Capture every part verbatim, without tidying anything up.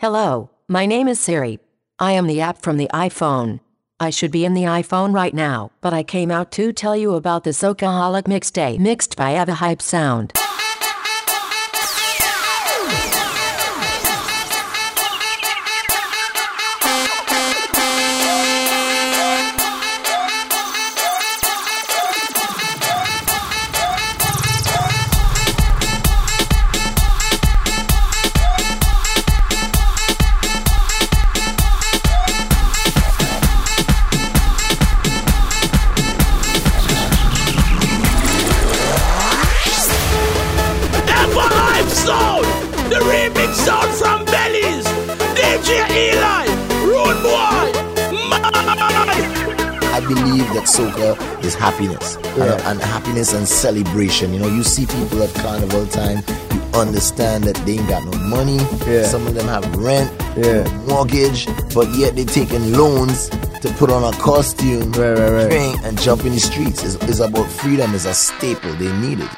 Hello, my name is Siri. I am the app from the iPhone. I should be in the iPhone right now, but I came out to tell you about the Sochaholic Mixtape mixed by Eva Hype Sound. The remix sound from Bellies, D J Eli, Rude Boy, I believe that soca is happiness, yeah. and, and happiness and celebration. You know, you see people at carnival time, you understand that they ain't got no money. Yeah. Some of them have rent, yeah. mortgage, but yet they taking loans to put on a costume, right, right, right. drink, and jump in the streets. It's, it's about freedom. It's a staple. They need it.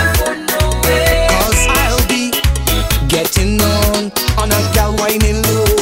Getting on, on a gal whining low.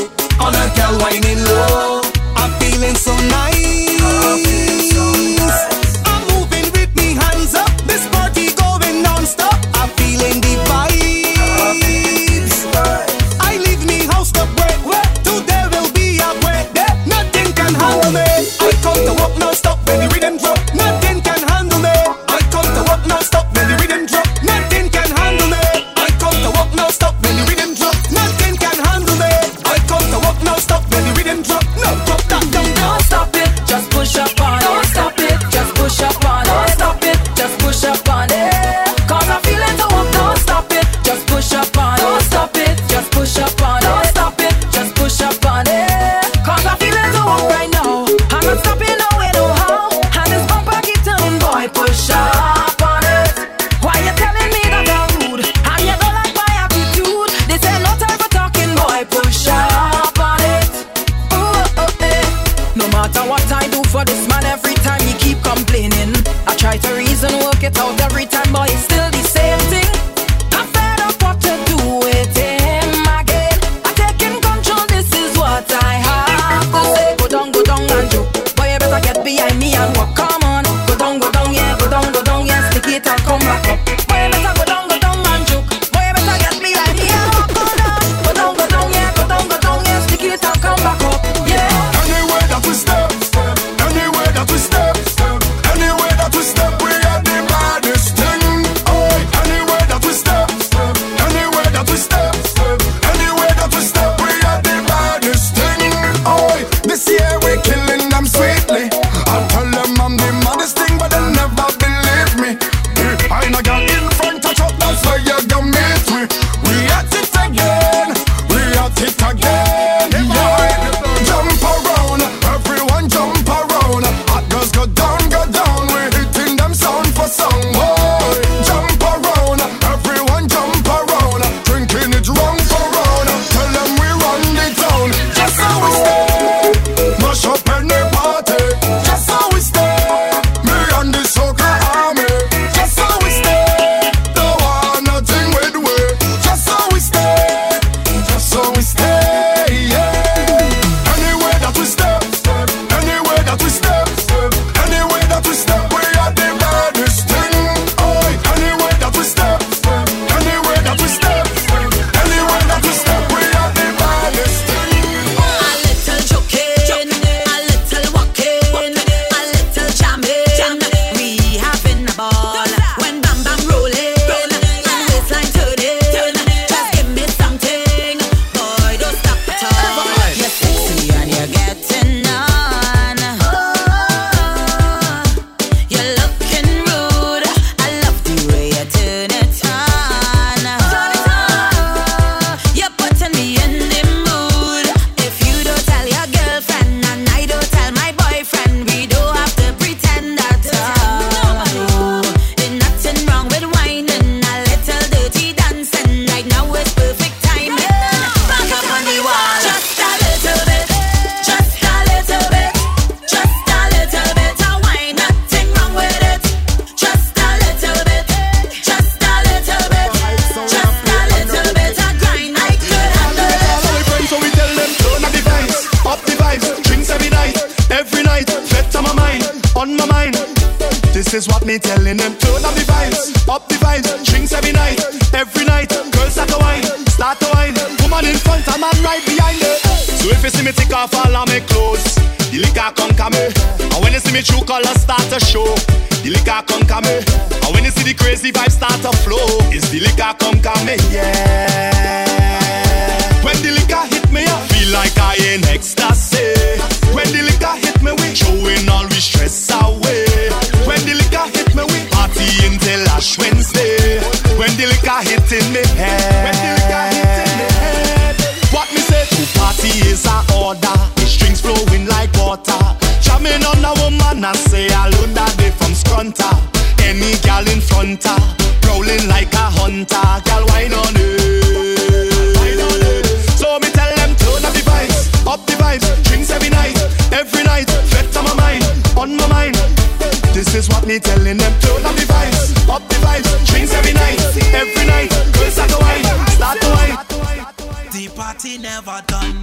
me telling them. Turn up the vibes, up the vibes. Drinks every night, every night. Girls start to wine, start to wine. Woman in front, a man right behind her. So if you see me take off all of my clothes, the liquor conquer me. And when you see me true colors start to show, the liquor conquer me. And when you see the crazy vibes start to flow, it's the liquor conquer me, yeah. When the liquor hit me, I feel like I in ecstasy. When the liquor hit me, we throwing all we stress away. When the liquor hit me, we party until Ash Wednesday. When the liquor hit in me head, when the liquor hit in me head, what me say to party is a order. The strings flowing like water. Jamming on a woman and say I learned that day from Scrunta. Any gal in front her, prowling like a hunter. Gal wine on it, wine on it. So me tell them turn up the vibes, up the vibes. Drinks every night, every night. Flex on my mind, on my mind. This is what me telling them. Turn up the vibes, up the vibes. Drinks every night, every night. Girls start to wine, start to wine. The party never done.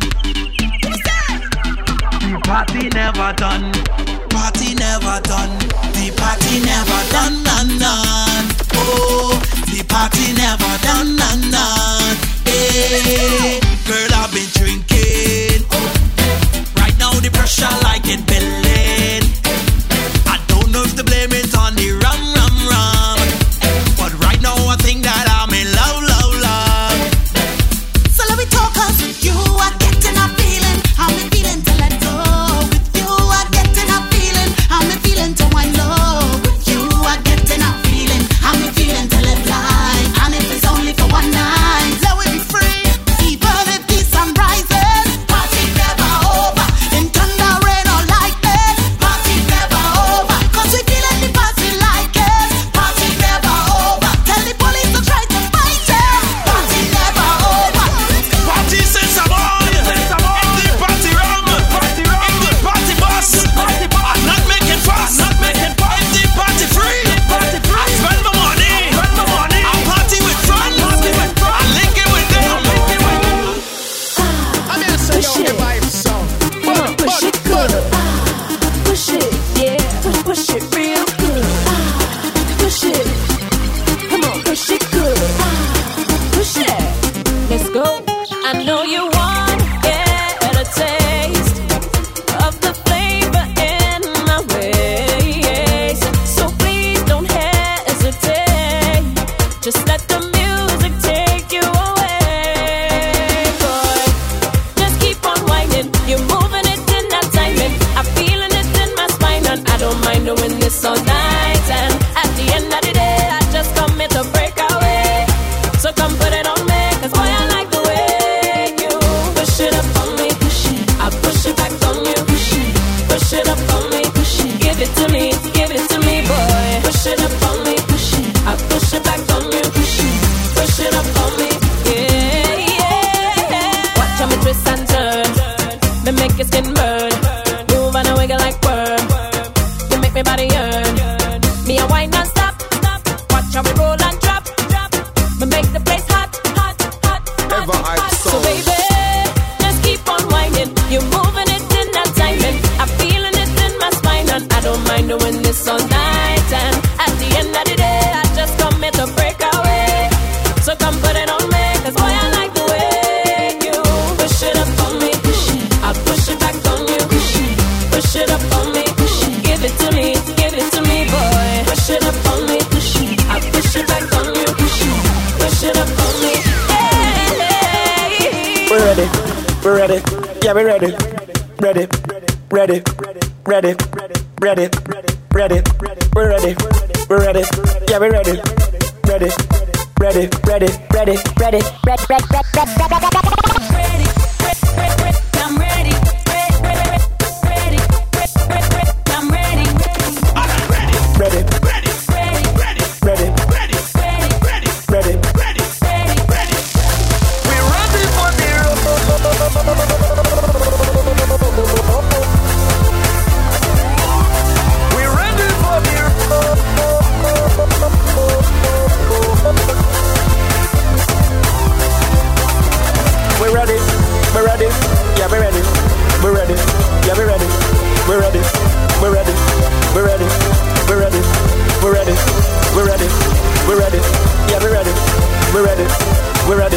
The party never done. Party never done. The party never done, done, done. Oh, the party never done, done, done. Hey, girl, I've been drinking. Right now the pressure like it building. I don't know if to blame it on the rum, rum, rum. But right now I think that I'm in love, love, love. So let me talk, cause with you I getting a feeling. I'm feeling to let go. With you I getting a feeling. I'm feeling to wind low. With you I getting a feeling. I'm feeling to let fly. And if it's only for one night, let we be free. Even if the sun rises, party never over. In thunder, rain or lightning, party never over. Cause we feeling the party like it. Party never over. Tell the police to try to fight it. Party never over. Party since I'm on. In the party rum. In the party bus. I'm not making fuss. In the party free. I spend my money. I party with friends. I link it with them. I'm here to say yo, the vibes so. But push it good. Push it, yeah. Push, push it real good. Push it. Come on, push it good. Push it. Let's go. I know you want to get a taste of the flavor in my ways. So please don't hesitate. Just let the music take you away, boy. Just keep on whining. You're moving it in that timing. I'm feeling it in my spine, and I don't mind doing this all night. And at the end of the day, I just come here to break away. So come put it on me, cause boy, I like the way you push it up on me, push it. I push it back on you, push it. Push it up on me, push it. Give it to me, give it to me, boy. Push it up on me, push it. I push it back on you, push it. Push it up on me, yeah, yeah. Watch how me twist and turn. Me make your skin burn. Move and a wiggle like worm. You make me body yearn. Me a wine non stop. Watch how we roll and drop. Me make the place hot, hot, hot, hot, Ever hype hot. So song. baby, just keep on whining. You're moving it in that timing. I'm feeling it in my spine, and I don't mind doing this all night. And at the end of the day, I just come here to break away. So come put it on me, cause boy, I like the way you push it up on me, push it. I push it back on you, push it. Push it up on me, push it. Give it to me, give it to me, boy. Push it up on me, push it. I push it back on you, push it. Push it up on me, hey. We're ready, we're ready, yeah, we're ready, ready, ready, ready, ready, ready, we're ready, we're ready, yeah, we're ready, ready, ready, ready, ready, ready, ready, Ready, I'm ready. Ready, I'm ready. ready, ready, ready, ready, ready. We're ready for the We're ready for the We're ready, we're ready. we ready.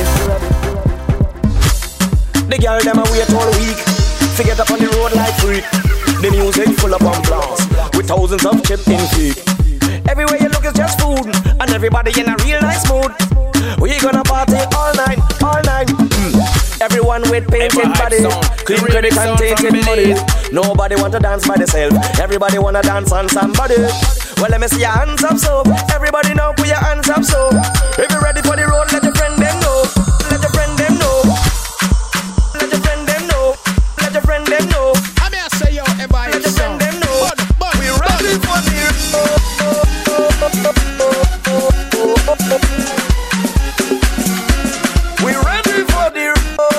The girl them a wait all week, forget up on the road like freak. The music full of blast with thousands of chipped in feet. Everywhere you look is just food, and everybody in a real nice mood. We gonna party all night, all night. Mm. Everyone with painted body, clean credit and tainted money. Nobody want to dance by themselves, everybody wanna dance on somebody. Well, let me see your hands up, so everybody now put your hands up, so if you're ready for the road, let your friend them know. Let your friend them know. Let your friend them know. Let your friend them know. I mean, I say yo, everybody. Let your friend them know. We ready for the road. We ready for the road.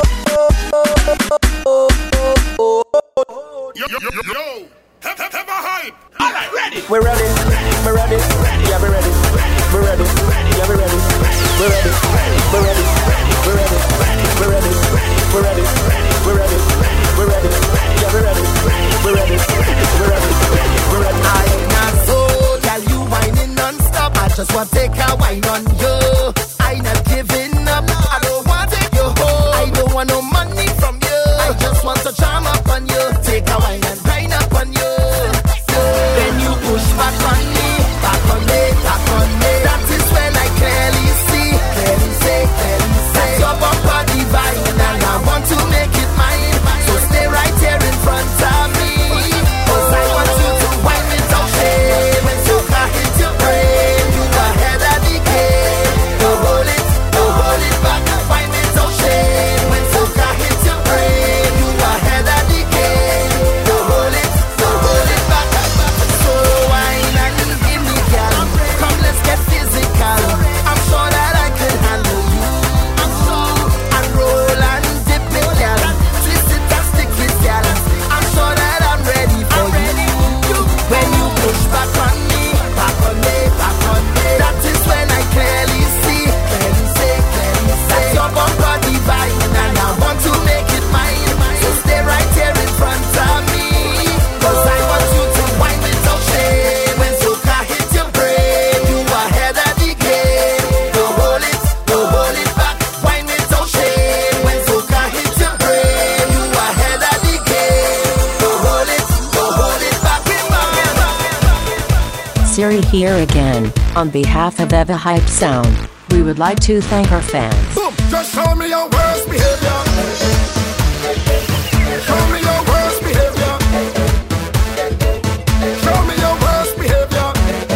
Yo, yo, yo, yo. Have, have, have a hype. All right, ready. We're ready. We're ready. Yeah, we're ready. We're ready. Yeah, we're ready. We're ready. We're ready. We're ready. We're ready. We're ready. We're ready. We're ready. Yeah, we're ready. We're ready. We're ready. We're ready. I ain't not so tell you whining non-stop. I just want to take a wine on you. I not giving up. I don't want to take you home. I don't want no money from you. I just want to charm up on you. Take a wine and grind up on you. Then you push back on me, back on me, back on me. That is when I clearly see, clearly say, clearly say. That's your bumper divine, and I want to make it mine. So stay right here in front of me, 'cause I want you to wipe it out shame. When you can't hit your brain, you ahead of the game. Don't hold it, don't hold it back. Wipe it out shame. When you can't hit your brain, you ahead of the game. Don't hold it, don't hold it back. So wine and give me girl, come let's get physical. I'm sure that I can handle you. I'm sure and roll and dip it, girl. Twist it and stick it, girl. I'm sure that I'm ready for you. When you push back on me, back on me, back on me. That is when I clearly see, clearly say, clearly say. That's your bumper divine, and I want to make it mine. So stay right here in front of me, 'cause I want you to wipe it out shame. When soca hit your brain, you ahead of the game. Don't hold it, don't hold it back. Wipe it out shame. When soca hit your brain, you ahead of the game. Don't hold it, don't hold it back. Siri here again. On behalf of Eva Hype Sound, we would like to thank our fans. Boom, just show me your worst behavior. Show me your worst behavior. Show me your worst behavior.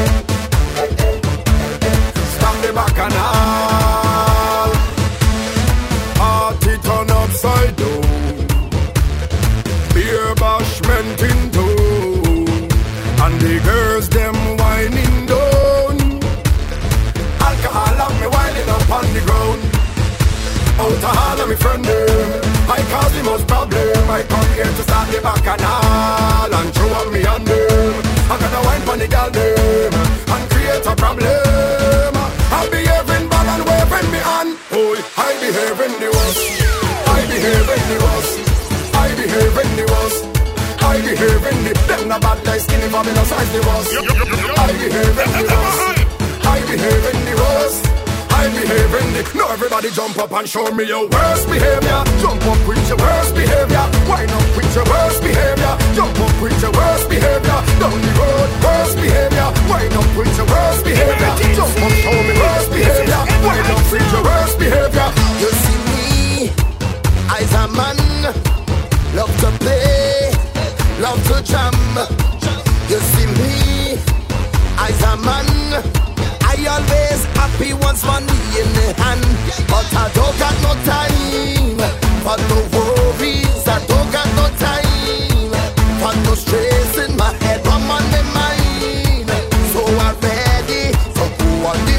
Stop the bacchanal. Party turn upside down. Beer bashment in tone. And the girls them whining down. Alcohol have me whining up on the ground. Out of all of me friend them, I cause the most problem. I come here to start the bacchanal and throw up me on them. I gotta wine for the girl them and create a problem. I'll be having bad and waving me on. Oh, I behave in the worst. I behave in the worst. I behave in the worst. I behave in the them not bad like skinny fabulous size the worst. I behave in the worst. I behave in the worst. I behave in the. No, everybody jump up and show me your worst behavior. Jump up with your worst behavior. Wind up with your worst behavior. Jump up with your worst behavior. Down the road, worst behavior. Wind up with your worst behavior. Jump up, show me worst behavior. Wind up with your worst behavior. You see me, I's a man, love to play, love to jam. You see me, I's a man, I always happy once money in the hand. But I don't got no time for no worries. I don't got no time for no stress in my head. I'm on my mind, so I'm ready to go on the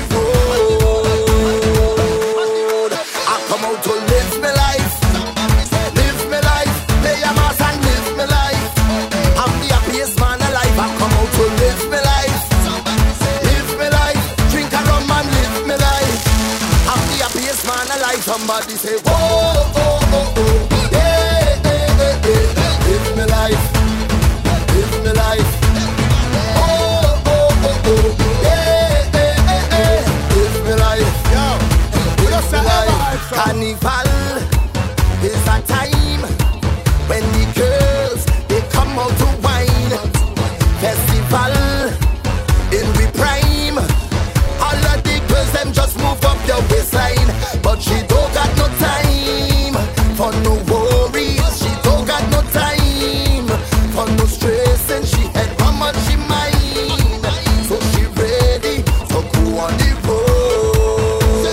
road. I come out to live my life, live my life, play a mass and live my life. I'm the happiest man alive. I come out to live my life, live my life, drink a rum and live my life. I'm the happiest man alive. Somebody say, whoa, oh, oh, oh, yeah, yeah, yeah, yeah. Live my life, live my life. Oh, oh, oh, oh, yeah, yeah, yeah, yeah. Live my life, yo, live my life. Carnival is a time when the girls, they come out to wine. Festival in we prime. All of the girls, them just move up your waistline. But she don't got no time for no worries. She don't got no time for no stress. And she had how much she mind. So she ready to go on the road.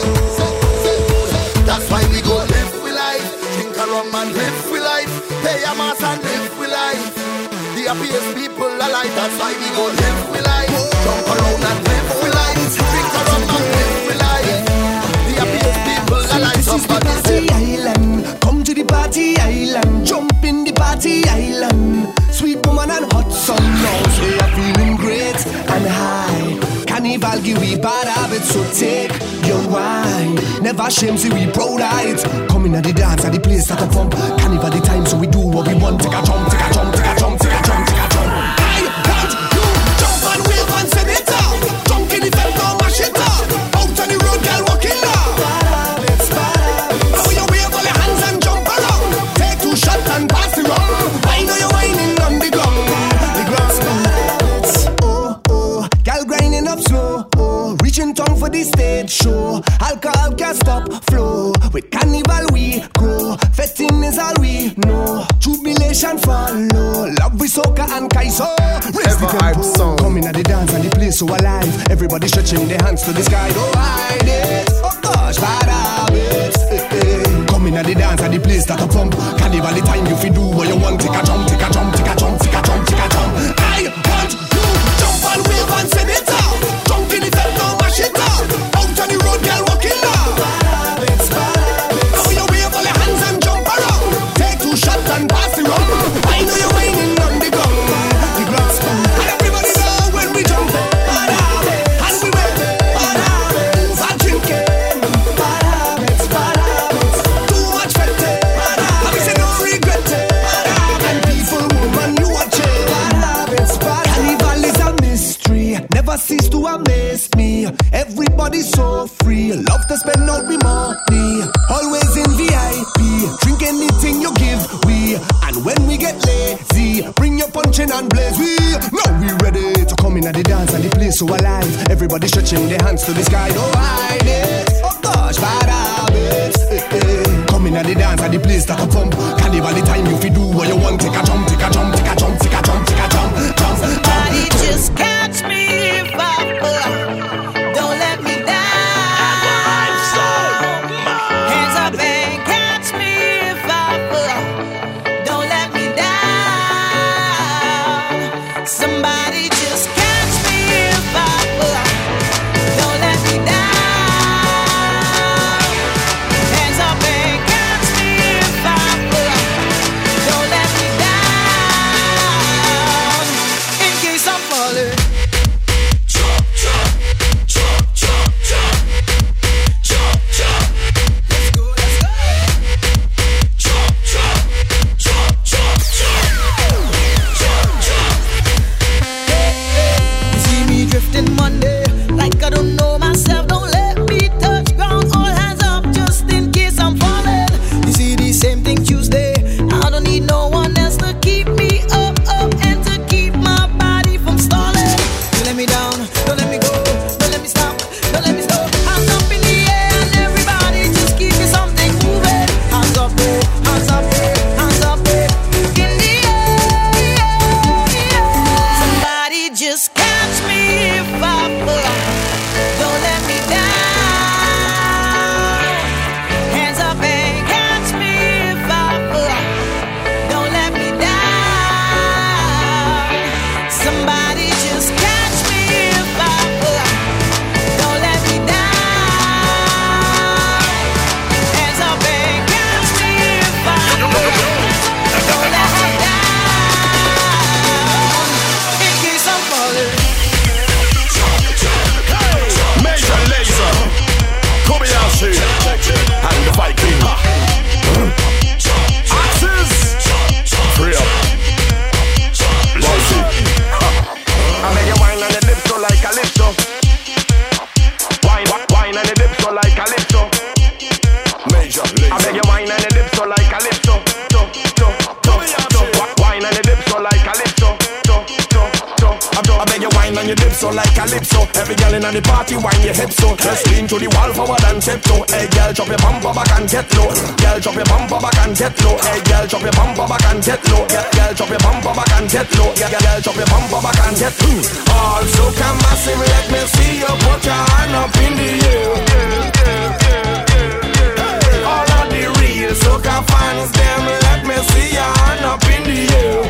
That's why we go live with life. Drink a rum and live with life. Pay a mass and live with life. The happiest people alive. That's why we go live with life. Jump around and live with life. Drink a rum and live with life. The happiest people alive. Somebody say island. Come to the party island. Jump in the party island. Sweet woman and hot sun. Now we are feeling great and high. Carnival give we bad habits, so take your wine. Never shame, see we proud of it. Come in at the dance at the place that a pump. Carnival the time, so we do what we want. Take a jump, take a jump, take a jump, take a jump, take a jump. I want you jump and wave and send it up. Jump in the fence, now mash it up. Out on the road, girl, walking now. Now you wave all your hands and jump around. Take two shots and pass it round. I know you're whining on the ground. The ground. Oh, oh, girl grinding up slow. Oh, reaching tongue for the stage show. Alcohol can't stop flow. With carnival we grow. Fetting is all we know. Jubilation follow. Love with soca and kaiso. Raise the tempo. Coming at the dance and the place so alive. Everybody stretching their hands to the sky. Don't hide it. Oh gosh, bad habits. Eh, eh. Coming at the dance and the place that a pump. Carnival the time you fi do what you want. Take a jump, take a jump, take a jump, take a jump, take a jump. I want you jump and wave and send it out. Jump in the fence, now mash it up. Out on the road, girl, walking now. Now you wave all your hands and jump around. Take two shots and pass it round. I know you're whining on the ground. The ground spoon. And everybody know when we jump. Bad habits. And we wave. Bad habits. Bad drinking. Bad habits. Bad habits. Too much fetting. Bad habits. And we say no regret. Bad habits. And people, woman, you watch it. Bad habits. Bad habits. Carnival is a mystery. Never cease to amaze me. Everybody's so free. Love to spend all me money. Always in V I P. Drink anything you give we. And when we get lazy, bring your punching and blaze we. Now we ready to come in at the dance and the place so alive. Everybody stretching their hands to the sky. Don't hide it. Oh gosh, bad habits. Eh, eh. Come in at the dance and the place that a pump. Carnival the time you fi do what you want. Take a jump, take a jump, take a jump, take a jump, take a jump, jump. Somebody just catch me if I fall. Don't let me down. Hands up and catch me if I fall. Don't let me down. Somebody just catch me if I fall. Don't let me down. Hands up and catch me if I fall. Don't let me down. Major laser. I beg you wine and the dip so like calypso. So, so, so, so. Wine and the dip so like calypso. So, so, so. I beg you wine and your dip so like calypso. Every girl in the party wine your hips so. Just lean to the wall forward and tiptoe. Hey girl, drop your bumper back and get low. Girl, drop your bumper back and get low. Hey girl, drop your bumper back and get low. Girl, drop your bumper back and get low. Girl, drop your bumper back and get low. Also come massive, let me see you put your hand up in the air. All of the real soca fans, them let me see your hand up in the air.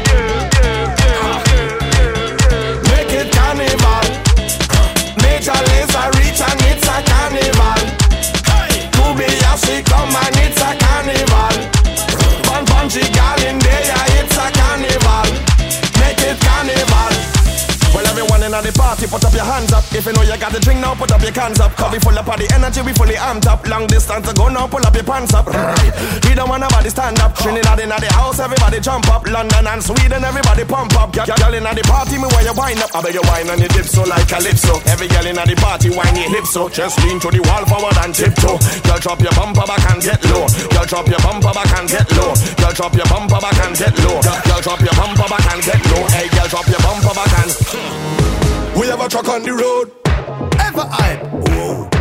Make it carnival. Major laser reach and it's a carnival. Kubiyashi come and it's a carnival. One punchy gal in there, it's a carnival. Make it carnival. Well, everyone in the party, put up your hands up. If you know you got the drink now, put up your cans up. Cause we full up of the energy, we fully amped up. Long distance to go now, pull up your pants up. Right. We don't want nobody stand up. Trinidad in the house, everybody jump up. London and Sweden, everybody pump up. Girl in the party, me where you wind up. I beg you wine and you dip so like calypso. Every girl in the party, wine your hips so. Just lean to the wall forward and tiptoe. Girl, drop your bumper back and get low. Girl, drop your bumper back and get low. Girl, drop your bumper back and get low. Girl, drop your bumper back and get low. Hey, girl, drop your bumper back and. We have a truck on the road. Ever hype. Whoa.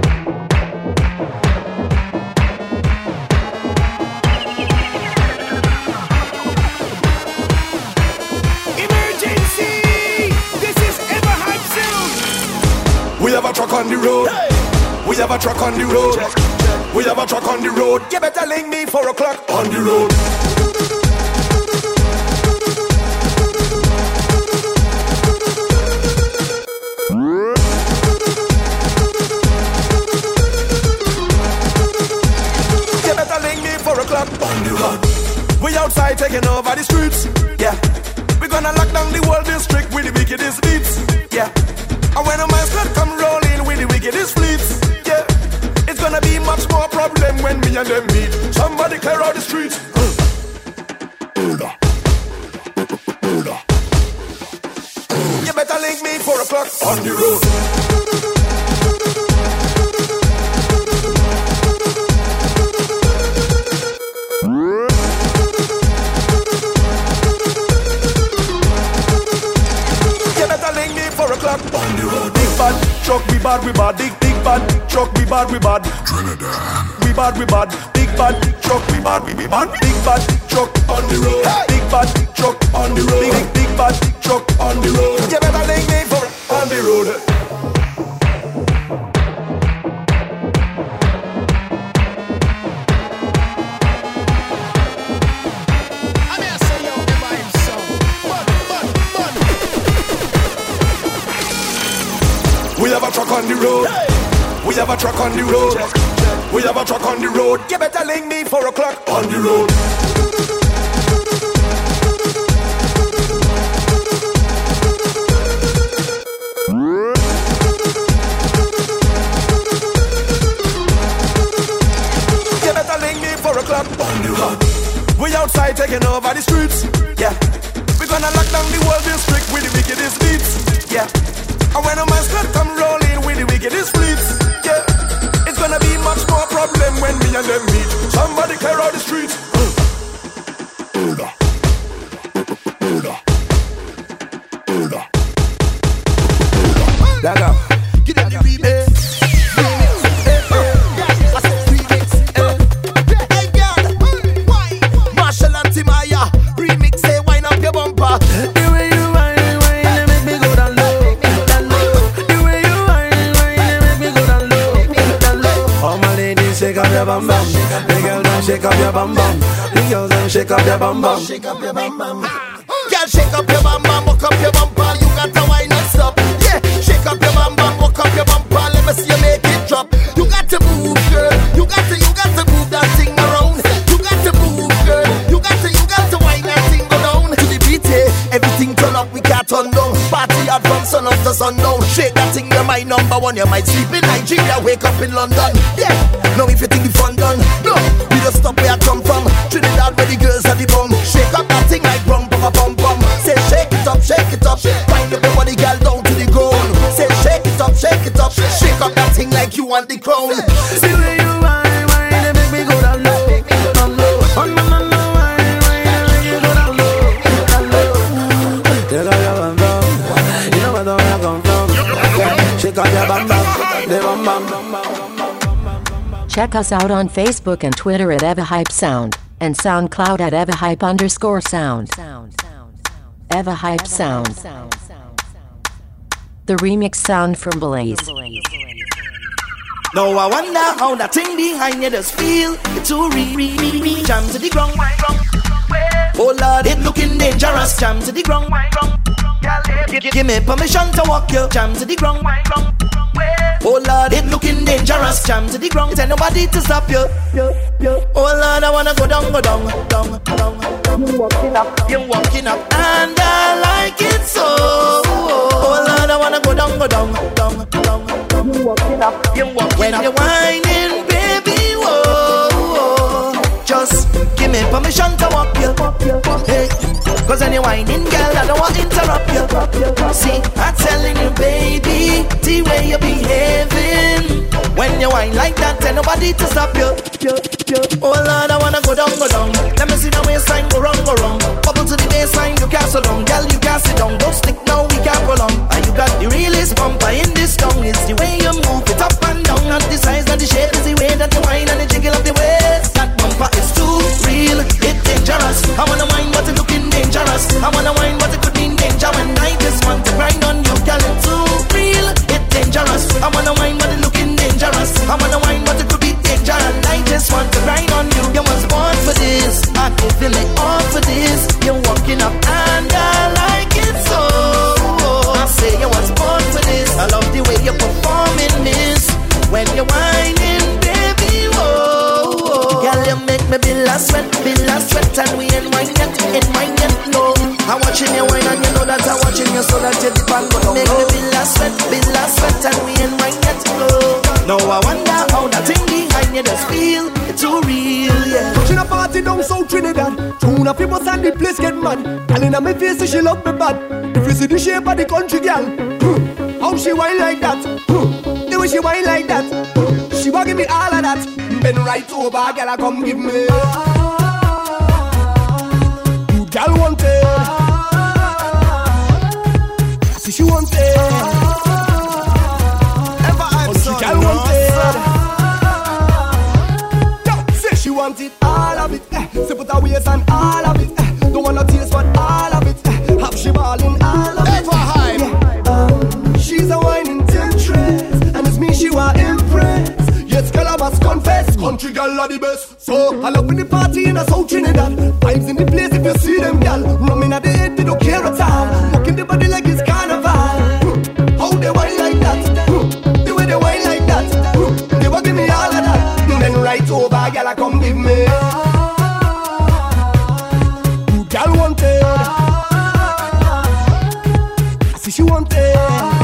Emergency! This is Ever Hype Sound. We have a truck on the road. Hey. We have a truck on the road. Check, check. We have a truck on the road. You better link me four o'clock on the road. On the road. We outside taking over the streets. Yeah. We gonna lock down the whole district with the wickedest beats. Yeah. And when a man's gonna come rolling with the wickedest fleets. Yeah. It's gonna be much more problem when me and them meet. Somebody clear out the streets. You better link me four o'clock on the road. On the road. Big bad truck, we bad, we bad. Big, big bad truck, we bad, we bad. Trinidad. We bad, we bad. Big bad truck, we bad, we bad. Big bad truck on the road. Hey. Big bad truck on the road. Big, big bad truck on the road. You better link me for on the road. We have a truck on the road. Hey. We have a truck on the road. Check, check. We have a truck on the road. You better link me four o'clock on the road. You better link me four o'clock on the road. We outside taking over the streets. Yeah. We gonna lock down the whole district with the wickedest beats. Yeah. And when a man's gonna come rolling with the wickedest fleets, yeah, it's gonna be much more problem when me and them meet. Somebody clear out the streets. Order. Order. Order. Dagger. Get out the remix. Marshall and Timaya remix, say wind up your bumper. The way you wind, wind, they make me go down low. Shake up your bum bum, the girl man shake up your bum bum, the girls man shake up your bum bum, shake up your bum bum. Girl shake up your bum bum, walk up your bumper, you got to wine and stop. Yeah, shake up your bum bum, walk up your bumper, let me see you make it drop. You got to move, girl, you got to, you got to move that thing around. You got to move, girl, you got to, you got to wine that thing go down. To the beat, yeah, everything turn up, we can't turn down. Party hard from sun up to sundown. Shake that thing, you're my number one. You might sleep in Nigeria, wake up in London. Yeah. Now if you think the fun done, no, we just stop where I come from. Trinidad where the girls are the bum. Shake up that thing like rum, pum, pum, pum. Say shake it up, shake it up. Wind up your body, girl, down to the ground. Say shake it up, shake it up. Shake up that thing like you want the crown. See where you whine, whine, and make me Check us out on Facebook and Twitter at Eva Hype Sound, and SoundCloud at Eva Hype underscore sound. Eva Hype Sound. The remix sound from Blaze. Now I wonder how that thing behind you does feel. It's too re re re re jam to the ground. Oh Lord, it looking dangerous. Jam to the ground. Give, give me permission to walk you. Jam to the ground. Oh Lord, it looking dangerous. Jam to the ground. Tell nobody to stop you. Oh Lord, I wanna go down, go down, down, down. You walking up, you walking up, and I like it so. Oh Lord, I wanna go down, go down, down, down. You walking up, you walking when up. You're whining, baby, whoa. Just give me permission to walk you. Hey, cause when you're whining, girl, I don't want to interrupt you. See, I'm telling you, baby, the way you're behaving. When you whine like that, tell nobody to stop you. Oh Lord, I wanna go down, go down. Let me see the waistline go wrong, go wrong. Bubble to the baseline, you can't sit down. Girl, you can't sit down. Don't stick now, we can't prolong. And you got the realest bumper in this tongue. It's the way you move it up and down. Not the size, not the shape. It's the way that you whine and the jiggle of the waist. That bumper is too real, it's dangerous. I wanna whine, but it looking dangerous. I wanna whine, but it could mean danger. When I just want to grind on you, girl, it's too real, it's dangerous. I wanna whine, but it looking dangerous. I wanna whine, but it could be danger. And I just want to grind on you. You was born for this. I can feel it all for this. You're walking up and I like it so. I say you was born for this. I love the way you're performing this. When you're whining, baby, whoa. Girl, you make me feel a sweat, feel a sweat. And we ain't wine yet, ain't wine yet, no. I'm watching you wine and you know that I'm watching you. So that you dip and go down. Make me feel a sweat, feel a sweat. And we ain't wine yet, no. Now I wonder how that thing behind you does feel. It's too real, yeah. Watching a party down South Trinidad. Tune up people and the place get mad. Girl in my face say she love me bad. If you see the shape of the country girl, how she whine like that, the way she whine like that, she want give me all of that. Bend right over, girl, I come give me. You girl want it. See she want it. Ever I'm so girl want it. Say she want it, all of it. Say put her waist and all of it. Don't want no taste but all of it. Have she ballin' all of it. Ever high. Um, she's a whining temptress, and it's me she want impress. Yes, girl, I must confess, country girl are the best. So I love in the party in a South Trinidad. Vibes in the place if you see them, girl. Rumming at the head, they don't care at all. Walking the body like it's carnival. How they whine like that? The way they whine like that. They will give me all of that. Then right over, girl, I come give me. You girl want it. I see she want it.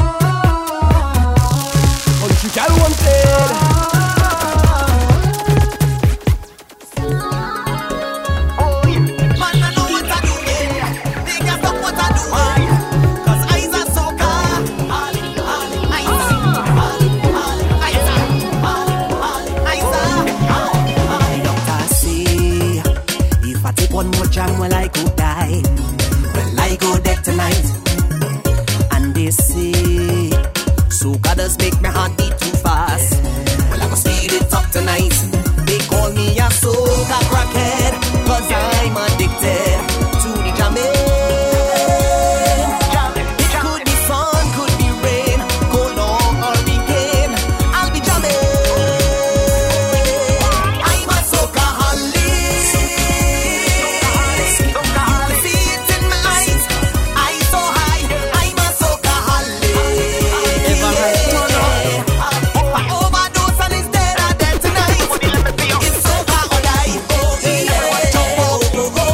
Country girl want it. One more jam, well I could die. Well I go dead tonight. And they say, so God does make my heart beat too fast. Well I go speed it up tonight. They call me a soca crackhead, cause I'm addicted to the jamming. It could be sun, could be rain, go long or be pain, I'll be jamming. I'm a soca holic. Oh,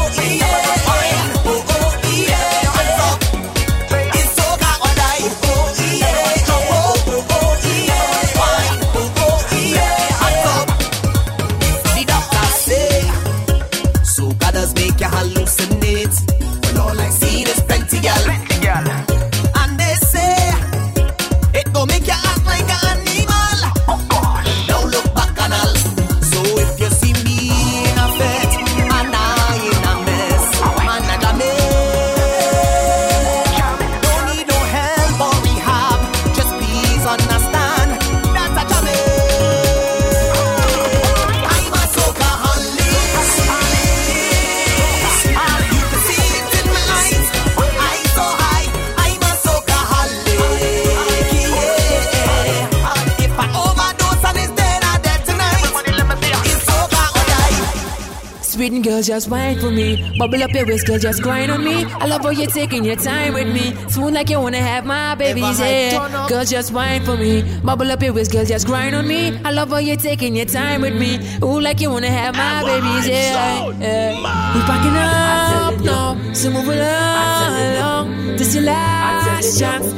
Sweet and girl, just wine for me. Bubble up your waist, girl, just grind on me. I love how you're taking your time with me. Smooth like you wanna have my babies, yeah. Girl, just wine for me. Bubble up your waist, girl, just grind on me. I love how you're taking your time with me. Ooh, like you wanna have my babies, yeah. yeah. We packing up now, so move along. This your last chance.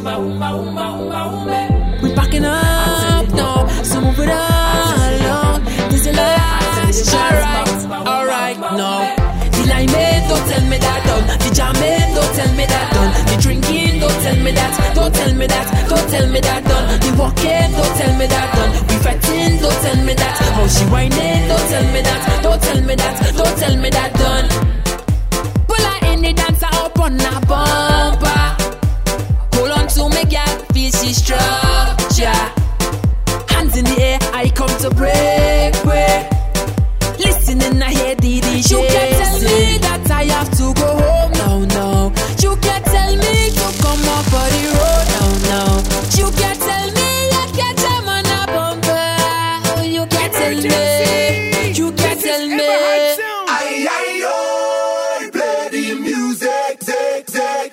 We packing up now, so move it along. This your last chance. Alright, alright, no. The limeade, don't tell me that done. The jamming, don't tell me that done. The drinking, don't tell me that. Don't tell me that, don't tell me that done. The walking, don't tell me that done. We fighting, don't tell me that. How she whining, don't tell me that. Don't tell me that, don't tell me that done. Pull her in the dancer up on a bumper. Hold on to me, girl, feel she structure. Hands in the air, I come to break, break. Listening, I hear the D J. You can't tell me that I have to go home, no, no. You can't tell me to come off for the road, no, no. You can't tell me I can't jam on a bumper. You can't tell me, you can't tell me. Aye, aye, oh, play the music, take, take.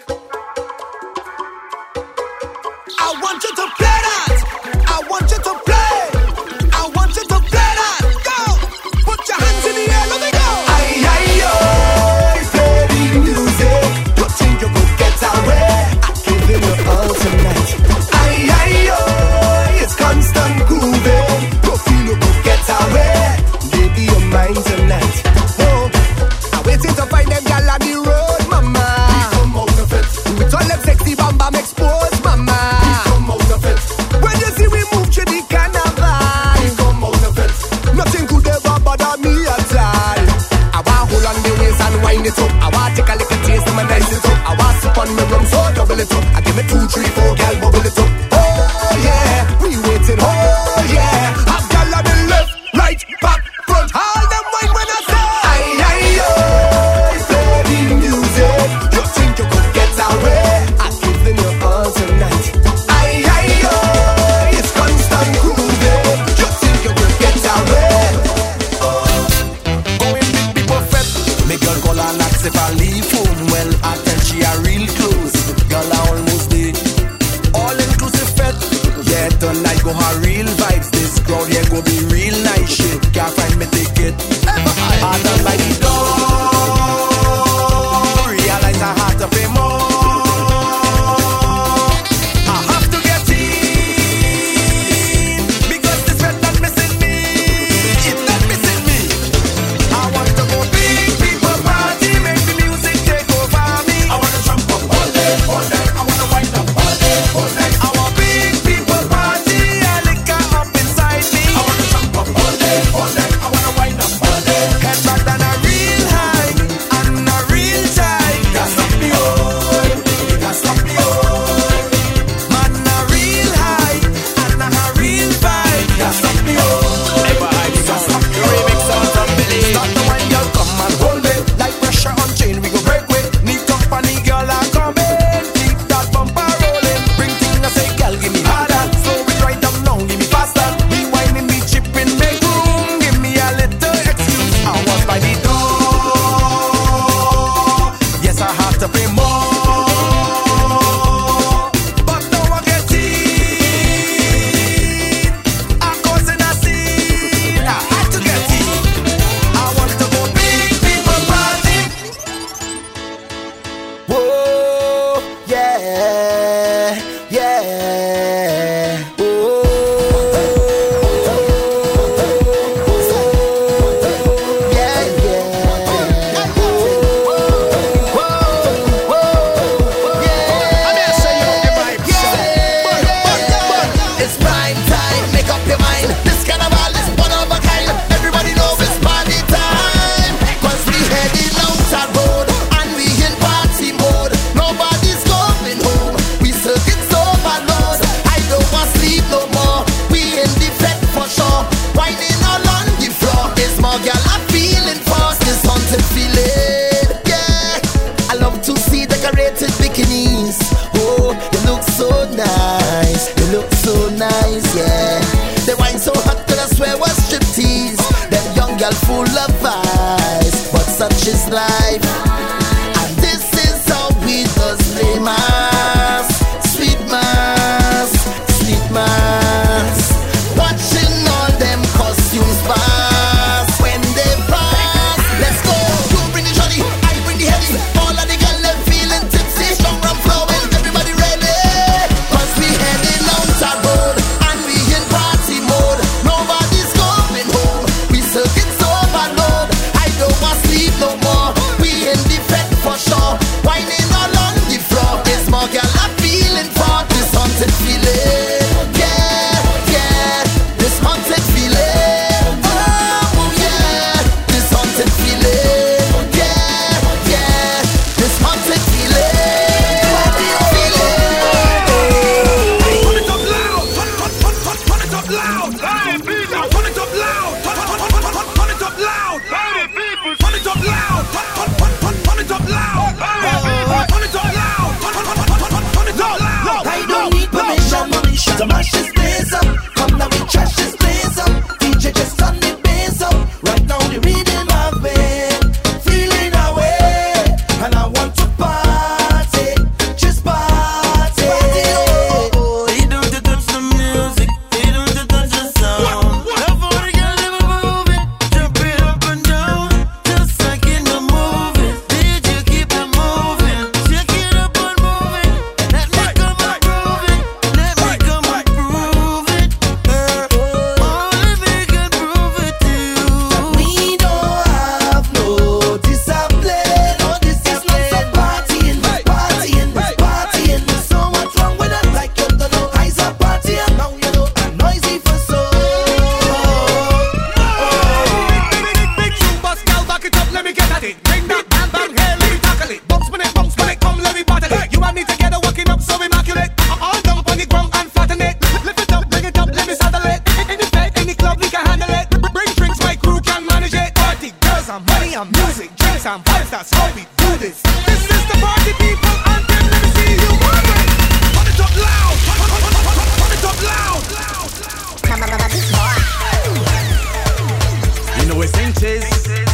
I want you to play that. I want you to play. I want you to play that. Go. Put your hands in the air. Let me go. Aye, aye, oh, play the music. You think you could get away? I'm giving you all tonight. Aye, aye, oh, it's constant grooving. You feel you could get away? Baby, your mind tonight. Oh, I'm waiting to find them gal on the road, mama. We come out of it. With all them sexy bam bam exposed, mama. When you see we move to the carnival, we come out of it. Nothing could ever bother me at all. I want hold on the waist and wind it up. I want take a little taste and nice it up. I want sip on me rum so double it up. I give me two, three, four, girl bubble it up. Oh yeah, we waiting. Oh yeah, I've got on the left, right, back, front. All them wine when I say aye aye oh, play the music. You think you could get away? I'm giving you all tonight. If I leave home, well, I tell she a real close. Girl, I almost did. All inclusive fete. Yeah, tonight go her real vibes. This crowd here go be real nice shit. Can't find me ticket. I don't like the door. Realize I had to pay more. I have to get in. Because this fete not missing me. It's not missing me. I want to go big, people party. girl full of vice, but precious life. And this is how we does play mass. Sweet mass, sweet mass. Watching all them costumes pass. When they pass, let's go. You bring the jolly, I bring the heavy. All of the girls them feeling tipsy. Strong rum flowing, everybody ready. Cause we heading out the road and we in party mode. Nobody's coming home, we circuit overload. I don't want sleep no more, we in the bed for sure. Whining all on the floor, it's more girl I'm feeling for this haunted feeling. Yeah, yeah, this haunted feeling. Oh yeah, this haunted feeling. Yeah, yeah, this haunted feeling. What do you feel it? Turn it up loud, turn, turn, turn, turn, turn it up loud. Hey people, turn it up loud, turn, turn, turn, turn, turn, turn it up loud. Hey people, turn it up loud, turn, turn, turn, turn, turn it up loud. Hey people, turn it up loud, turn, turn, turn, turn, turn, turn it up loud. I don't need permission to mash this place up. Come now we trash this place up. D J just turn the bass up. Right now the rhythm of it, feeling away, and I want to party, just party. Oh, you don't to touch the music, you don't to touch the sound. Love for the girl, never move it, jump it up and down, just like in the movie. Did you keep it moving? Shake it up and move it. Let me come and prove it. Let me come and prove it. Uh, only we can prove it to you. We don't have no discipline, no discipline. So partying, partying, partying. So what's wrong with us? Like you don't know, I's a party and now you know I'm noisy for so. Big tune bus, girl, back it up, let me get at it. Bring that bang bang, hey, let me tackle it. Bounce when it, bounce when it, come, let me battle it. You and me together, walking up so immaculate. All down on the ground and flatten it. Lift it up, bring it up, let me saddle it. In the bed, in the club, we can handle it. Bring drinks, my crew can manage it. Party, girls and money and music, drinks and vibes, that's how we do this. This is the party people anthem, let me see you move it. Turn it up loud, turn it up loud. You know it's inches.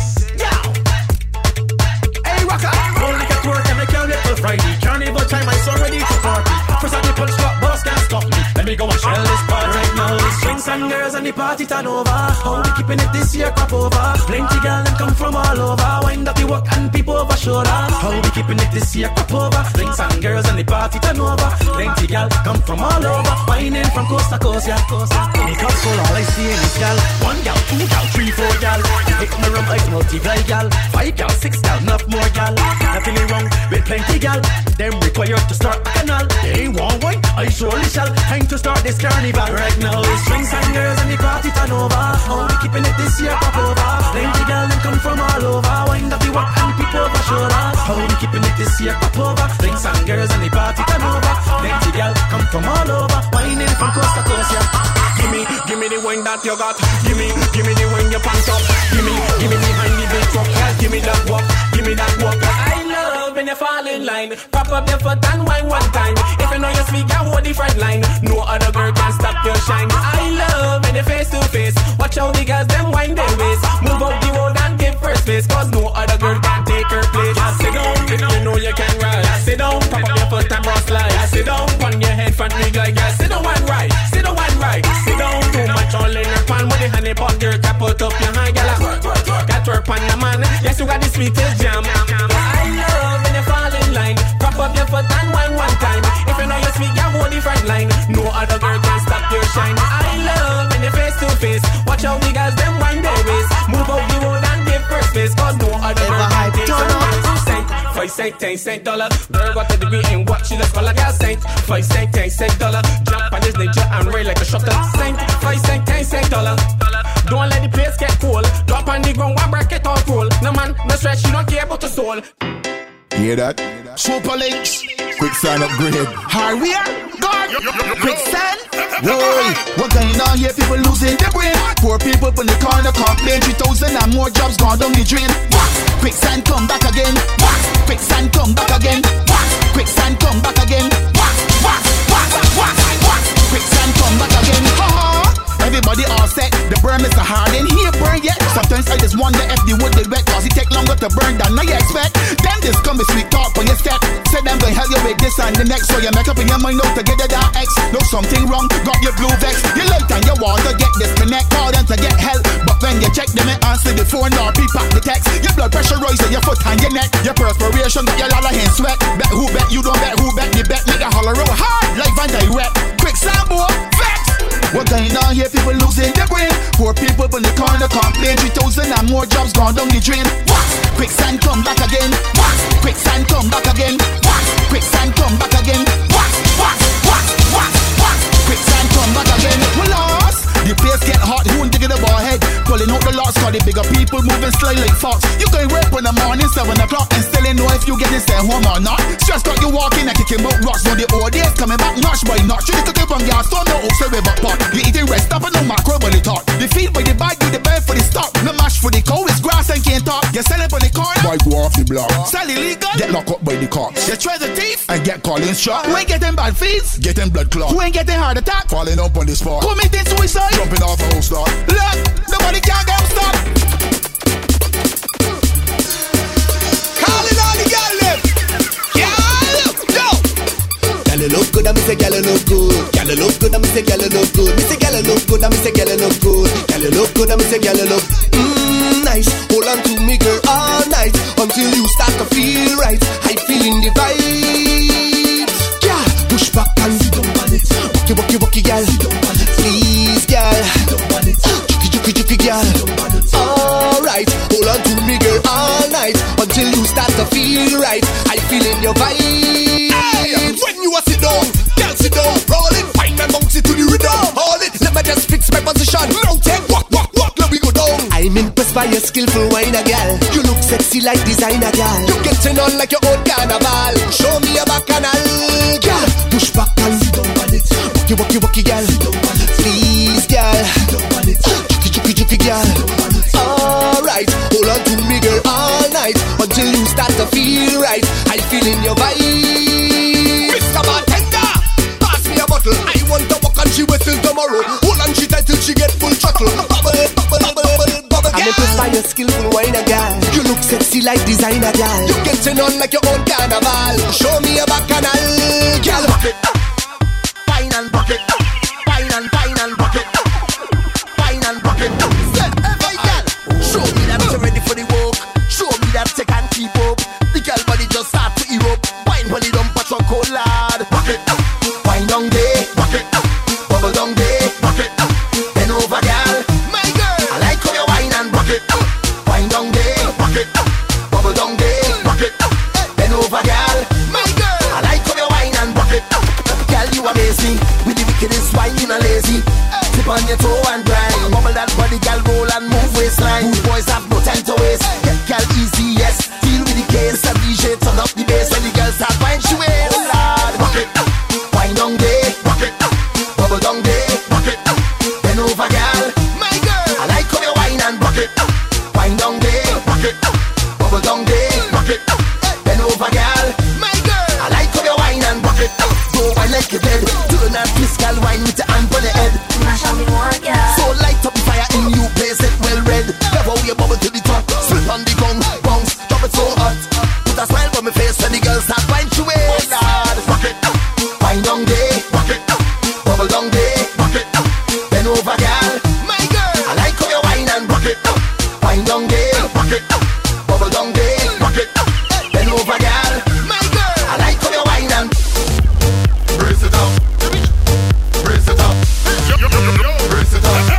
Hey, rocker. Roll like a twerk and make your little Friday. Carnival time, I'm so ready to party. First at the punch drop, boss can't stop me. Let me go and shell this part right now. It's drinks and girls and the party turn over. How we keeping it this year, crop over. Plenty girl and come from all over. Wind up the work and people over shoulder. How we keeping it this year, crop over. Drinks and girls and the party turn over. Plenty girl come from all over. Whining from coast to coast, yeah. The cups full, all I see is gal. One gal, two gal, three, four gal. Hit me rum like multiply gal. Five gal, six gal, enough more gal. Nothing wrong with plenty gal. Them required to start a canal. They ain't one way, I surely shall. Time to start this carnival right now. It's drinks and girls and the party turn over. How we keeping it this year, pop over. Plenty gal them come from all over. Wind up the work and people over shoulders. How we keeping it this year, pop over. Drinks and girls and the party turn over. Plenty gal come from all over. Whining from coast to coast, yeah. Give me, give me the wine that you got. Give me, give me the wine you pants up. Give me, give me behind the big truck. Give me that walk, give me that walk. I love when you fall in line. Pop up your foot and wine one time. If you know you speak, you hold the front line. No other girl can stop your shine. I love when you face to face. Watch how the girls them wind their waist. Move up the road and give first face. Cause no other girl can take her place. Just sit down, you know you can ride. Just sit down, pop up your foot and bros slide. Just sit down, on your head front wig like that. Sit down one right, sit down one right. Sit down, too much all in your pan. With the honey pot, girl, can put up your hand, girl. Got work on the man. Yes, you got the sweetest jam. I love when you fall in line. Prop up your foot and wine one time. If you know you speak, you hold the front line. No other girl can stop your shine. I love when you face to face. Watch how the guys them wind their waist. Move out the road and give first face. Cause no other girl can take some cent. Five cent, ten cent dollar. Girl got a degree in what she just call a girl cent. Five cent, ten cent dollar. Jump on this ninja and rail like a shuttle. Cent, five cent, ten cent dollar. Don't let the place get cold. Drop on the ground, one bracket all roll. No man, no stretch, you don't care about the soul. Hear that? Super links. Quick sign upgrade. Hardware, God, quicksand. Whoa, what going on here? People losing their brain. Poor people in the corner complain. Three thousand and more jobs gone down the drain. What? Quicksand come back again. What? Quicksand come back again. What? Quicksand come back again. What? What? What? What? What? Quicksand come back again. Ha ha. Everybody all set. The burn is a hard in here burn yet. Sometimes I just always wonder if the wood they wet, cause it take longer to burn than I expect. Then this come with sweet talk when you step. Say them gonna help you with this and the next. So you make up in your mind out to get it that X. Know something wrong, got your blue vex. You late and you want to get disconnect, call them to get help. But when you check them and answer the phone or peep at the text, your blood pressure rise in your foot and your neck. Your perspiration got your lala hand sweat. Bet who bet, you don't bet who bet, you bet make a holler real hard, live and direct. Quick sample, vex. What going on here, people losing their brain. Poor people in the corner complain. Three thousand and more jobs gone down the drain. What? Quicksand come back again. What? Quicksand come back again. What? Quicksand come back again. What? What? What? What? What? Quicksand come back again. We lost. The place get hot, who ain't digging the ball head? Pulling out the lots, cause the bigger people moving slow like fox. You can rape in the morning, seven o'clock, and still ain't know if you getting sent home or not. Stress got you walking and kicking out rocks. Now the old days coming back notch by notch. You need to keep on gas, don't know also river pot. You eating rest up and no macro but it hot. The feed by the bag, you the bed for the stock. No mash for the cow, it's grass and can't talk. You sell it on the corner, Boy go off the block. sell illegal, Get locked up by the cops. you try the thief, And get Collins shot. who ain't getting bad feeds, Getting blood clot. who ain't getting heart attack, Falling up on the spot. committing suicide. Jumping off a house start. Look, nobody can get stop. Calling all the girl left. Girl, yo. Girl, you look good, I me say girl, you look good. Girl, you look good, I me say girl, you look good. Me say girl, you look good, I me say girl, you look good. Girl, you look good, I me say girl, you look mmm nice. Hold on to me, girl, all night until you start to feel right. I feeling the vibes. Yeah, push back and sit down on it. Walkie, walkie, walkie, girl. Please, girl. Juki, juki, juki, girl. All right, hold on to me, girl, all night until you start to feel right. I feeling your vibes. Hey, when you are sit down, girl, sit down, roll it, find and bounce it to the rhythm. Hold it, let me just fix my position. Now take walk, walk, walk, let me go down. I'm impressed by your skillful whiner, girl. You look sexy like designer, girl. You getting on like your own carnival. Show me your bacchanal, girl. Push back and sit down on it. Walkie, walkie, walkie, girl. Please, girl. Juki, juki, juki, girl. All right, hold on to me, girl, all night until you start to feel right. I feel in your vibe. Mister Bartender, pass me a bottle. I want to walk and she wait till tomorrow. Hold on, she tight till she get full throttle. Bubble, bubble, bubble, bubble, bubble. I'm impressed by your skillful whiner, girl. You look sexy like designer, girl. You getting on like your own carnival. Show me a bacchanal, girl. Fine and bucket, fine and fine and bucket, fine and bucket. Hey girl, show me that you're ready for the work. Show me that you can keep up. The girl body just start to erupt. Wine when it dump a truck cold lad. Bucket, wine down there, bucket, bubble down there, bucket. Bend over, girl, my girl. I like how you wine and bucket. Wine down there, bucket, bubble down there, bucket. Bend over, girl, my girl. I like how you wine and bucket. Girl, you amaze me with the wickedest wine, you not lazy. Tip on your toe and grind. Bubble that body, girl, roll and move waistline. Good boys have no time to waste. Get girl easy, yes. Deal with the case. A D J turn up the bass when the girls start wine. She waist, lad. Bucket, wine down there, bucket, bubble down there, bucket. Bend over, girl, my girl. I like how you wine and bucket. Wine down there, bucket, bubble down there, bucket. Bend over, girl, my girl. I like how you wine and bucket. Go wine like you dead. Turn and twist, girl, wine with your hand on the head. Mash on me more, girl. So light up the fire in you, blaze it well red. Never you bubble to the top, slip on the gong, bounce, drop it so hot. Put a smile on my face when the girls start wine to it. Lord, bucket, wine down there, bucket, bubble down there, bucket. Bend over, girl, my girl. I like how you wine and bucket. Wine down there, bucket, bubble down there, bucket. Bend over, girl, my girl. I like how you wine and Brace it up. Brace it up. Brace it up.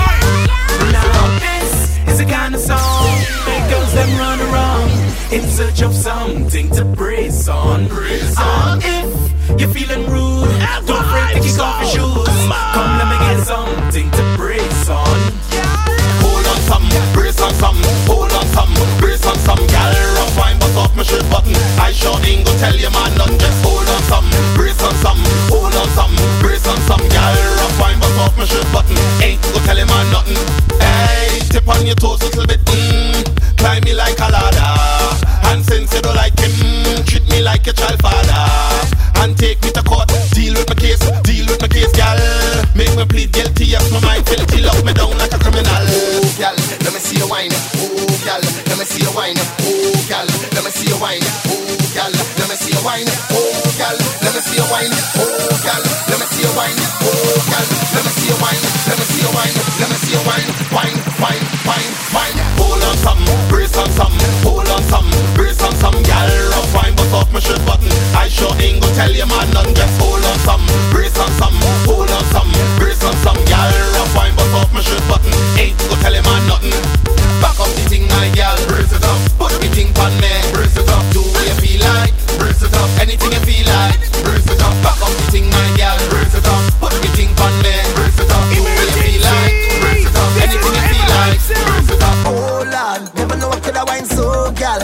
Now this is the kind of song that girls them run around in search of something to brace on. And if you're feeling rude, don't afraid to kick off your shoes. Come let me get something to brace on. Hold on some, brace on some, hold on some, brace on some. Gal, rough wine, bust off my shirt button. I sure ain't go tell you man none. Just hold on some, brace on some, hold on some, brace on some. Gal, rough wine, bust off my shirt button. Ain't go tell you man nothing. Hey, tip on your toes a little bit, mm. Climb me like a ladder. And since you don't like him, treat me like your child father. And take me to court, deal with my case, deal with my case, gal. Make me plead guilty, yes, my mind guilty, lock me down like a criminal. girl, let me see you wine. Oh, gal, let me see you wine. Oh, gal, let me see you wine. Oh, gal, let me see you wine. Oh, gal, let me see you wine. Oh, gal, let me see you wine. Oh, gal, let me see you wine. Let me see you wine. Let me see you wine. Wine, wine, wine, wine. Hold on some, brace on some. Hold on some, brace on some. Gal, rough wine, bust off my shirt button. I sure ain't gonna tell you man none. Just hold on some, brace on some. Hold on some, brace on some. Gal, rough wine, bust off my shirt button. Ain't gonna tell you man nothing. Back up the thing, my gal, brace it up. Put the thing on me, brace it up. Do what you feel like, brace it up. Anything you feel like, brace it up. Back up the thing, my gal, brace it up. Put the thing on me, brace it up. Do what you feel like, brace it up. Anything you feel like, brace it up. Hold on, never know I could have wine so, gal.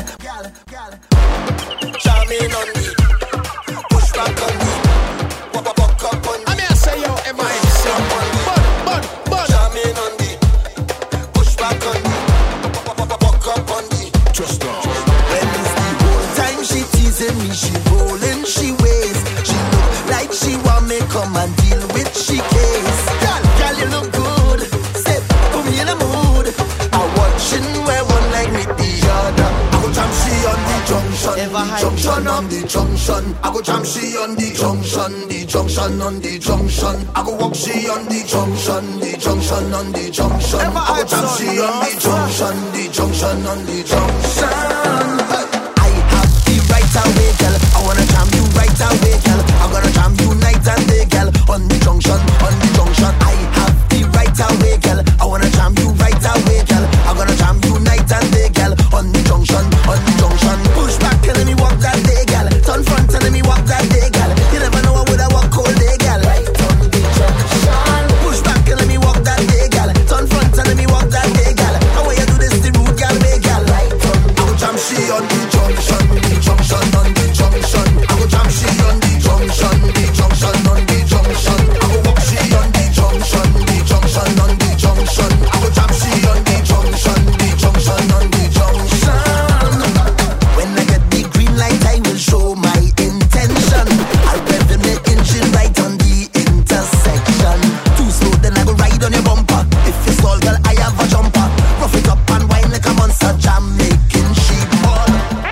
Charming on me, push back on me, walk up, walk up on me. I mean, I say yo, am I so on me? Bun, bun, bun. Charming on me, push back on me, walk up on me. Just on. When it's the whole time she teasing me, she rolling, she ways. She look like she want me come and deal with she case. Gal, gal, you look good. Say, put me in a mood. I watching where one like me the other. I go jam she on the junction, the junction on the junction. I go jam she on the junction, the junction on the junction. I go walk she on the junction, the junction on the junction. I go jam she on the junction, the junction on the junction. I have the right away, girl. I wanna jam you right away, girl. I'm gonna jam you night and day, girl. On the junction, on the junction. I have the right away, girl. I wanna jam you right away, girl. I'm gonna jam you night and day, girl. On the junction, on the junction. Push back, telling me walk that day, girl. Turn front, telling me walk that day, girl. You never know I woulda walk all day, girl. Right on the junction. Push back, telling me walk that day, girl. Turn front, telling me walk that day, girl. How will you do this, the rude girl, way, girl? Right on. I go jam she on the junction, the junction on the junction. I go jam she on the junction, the junction on the junction. I go walk she on the junction, the junction on the junction. I go jam she on the junction, the junction on the junction. When I get the green light, I will show my intention. I'll rev the engine right on the intersection. Too slow, then I go ride on your bumper. If it's all girl, I have a jumper. Rough it up and wine like a monster jam, making sheep ball.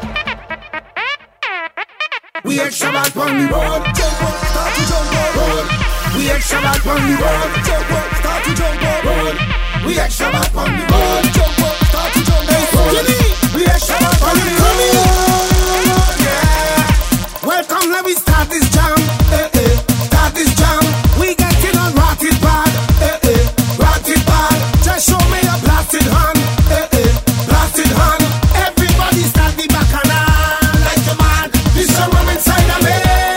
We extra bad on the road, jump up, start to jump up, road. We extra bad on the road, jump up, start to jump up, road. We extra bad on the road, jump up, start to jump up, road. We extra bad on the road, yeah. Welcome, let me start this jam, eh eh. Start this jam. We getting on rotted bad, eh eh. Rotted bad. Just show me a blasted hand, eh eh. Blasted hand. Everybody stand the back and on like a man. This a rum inside of me,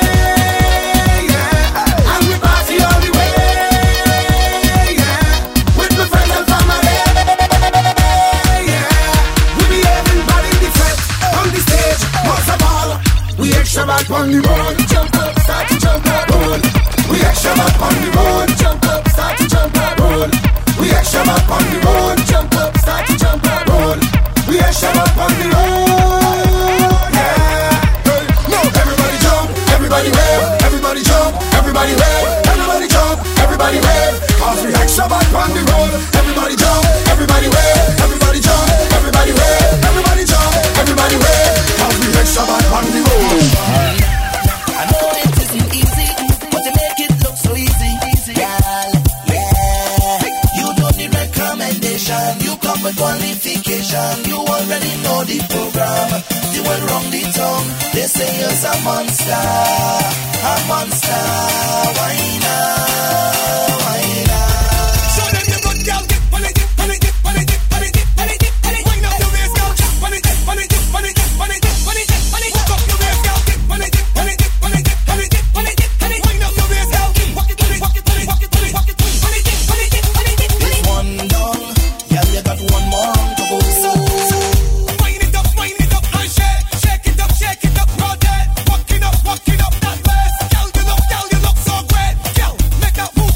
yeah. And we party all the way, yeah. With my friends and family, yeah. We be everybody in the front, on the stage, most of all. We extra back on the road, jump up, start to jump up, road. We extra back on the road, jump up, start to jump up, road. We extra back on the road, jump up, start to jump up, road. We extra back on the road, yeah. Hey, no, everybody jump, everybody wave, everybody jump, everybody wave, everybody jump, everybody wave. Cause we extra back on the road, everybody jump, everybody wave, everybody jump, everybody wave, everybody jump, everybody wave. Cause we extra back on the road. I know it isn't easy, but you make it look so easy, easy, girl. Yeah, you don't need recommendation. You come with qualification. You already know the program. You went wrong the tongue. They say you're a monster, a monster. Why not? Why not? So then you good girl, get on it, get on it, get on it, get on it, get on it, get on it. Wind up your waist, girl, get on it, get on it, get on it, get on it, get on it, get on it. Hook up your waist, girl, get on it, get on it, get on it, get on it, get on it, get on it. Wind up your waist, girl, walk it, walk it, walk it, walk it, walk it, walk it, on it, get on it, get on it, get on it. It's one down, girl, you got one more to go. So, so, wind it up, wind it up, and shake, shake it up, shake it up, rotate, walk it up, walk it up that waist. Girl, you look, girl, you look so great, girl, make that move.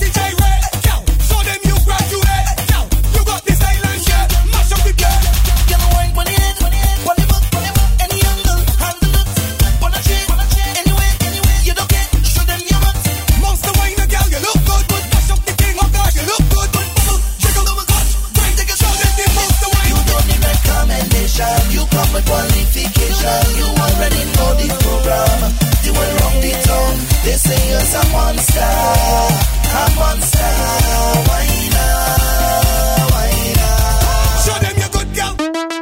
come with qualification. You already know the program. You will rock the town. They say you're a monster, a monster. Why not? Why not? Show them your good girl.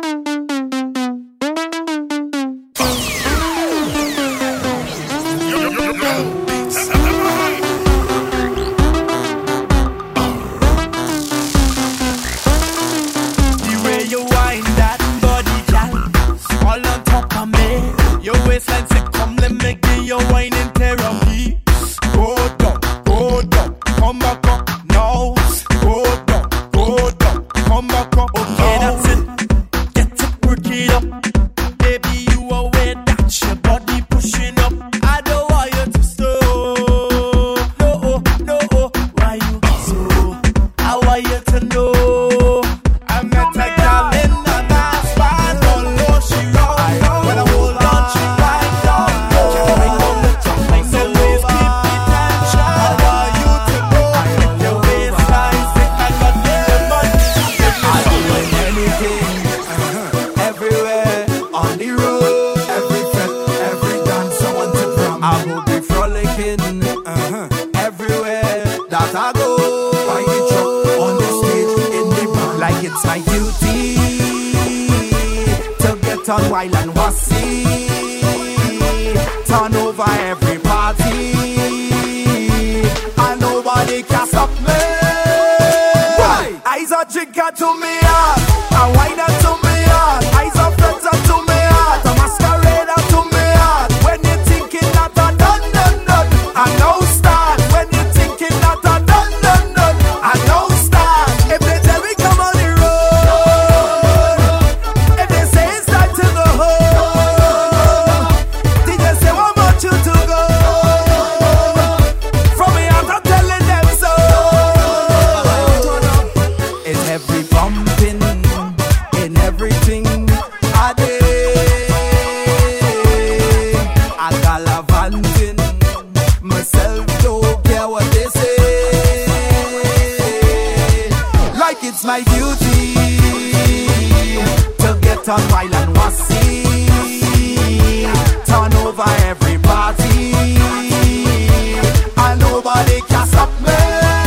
The way you wind that body, girl, all on top of me. Your waistline say, come let me give you whining therapy. Go down, go down, come back up now. Go down, go down, come back up. Okay, that's it. Get it, work it up. Baby, you aware that your body pushing up. I don't want you to stop. No, oh, no, oh, why you so? I want you to know. I met a girl in a nice spot. Don't know she wrong. When I hold on, she right down. Can't bring on the top. Make the waist keep the tension. I want you to know. If your waistline sick, I got the money. I doing anything, everywhere, on the road, every fete, every dance I want to from. I will be frolicking, everywhere that I go. By the truck, on the stage, in the bar, like it's my duty to get on wild and wassy, turn over every party, and nobody can stop me. Why? Eyes a drinker to me heart, a winer to me heart. Eyes a flutter to me heart, a masquerader to me heart. When you thinking that I done, done, done, I know start. When you thinking that I done, done, done, I know start. If they tell me come on the road, if they say it's time to go home, did they say what about you to go? From me out, I'm telling them so. It's every bumping in everything I did. I gallivanting myself, don't care what they say. Like it's my duty to get on wild and wassy, turn over every party, and nobody can stop me.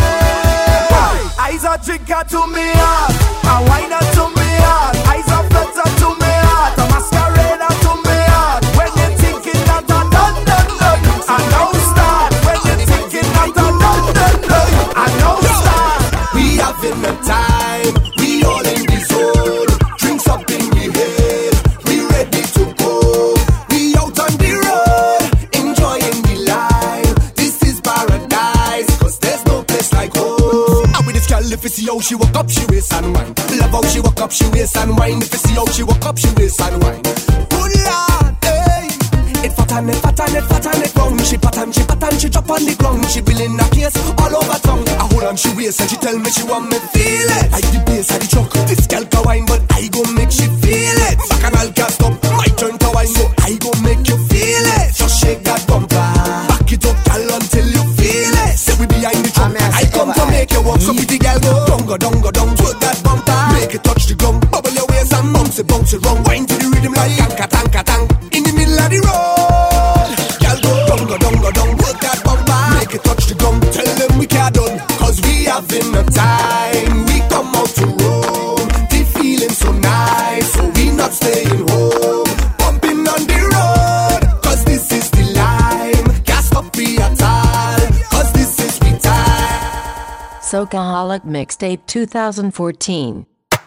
Eyes a drinker to me heart, a winer to me heart. Eyes a flutter to me heart, a masquerader to me heart. When you thinking that I done, done, done, I know start. When you thinking that I done, done, done, I know start. We having a time, we all in the zone. Drinks up in the head, we ready to go. We out on the road, enjoying the life. This is paradise, cause there's no place like home. And with this girl, if you see how she walk up, she waist and wine. Love how she walk up, she waist and wine. If you see how she walk up, she waist and wine. Good Lord, hey. It fat and it fat and it fat and it round. She pat and she pat and she drop on the ground. She billing a case all over town. I hold on she waist and she tell me she want me feel it. Like the bass of the truck, this girl can wine but I go make she feel it. Back and I'll can't stop, my turn to wine so I go make you feel it. Just shake that bumper, back it up girl until you feel it. Say we behind the truck, I come to make you walk. So pretty girl go down, go down, go down, twerk that bumper, make it touch the ground, bubble your waist and bounce it, bounce it round. Wine to the rhythm like tanka tanka tang in the middle of the road. Girl go down, go down, go down, work that bumper, make it touch the ground. Tell them we can't done, cause we having a time. We come out to roam, the feeling so nice, so we not staying home. Bumping on the road, cause this is the line. Can't stop me at all, cause this is we time. Sochaholic Mixtape twenty fourteen.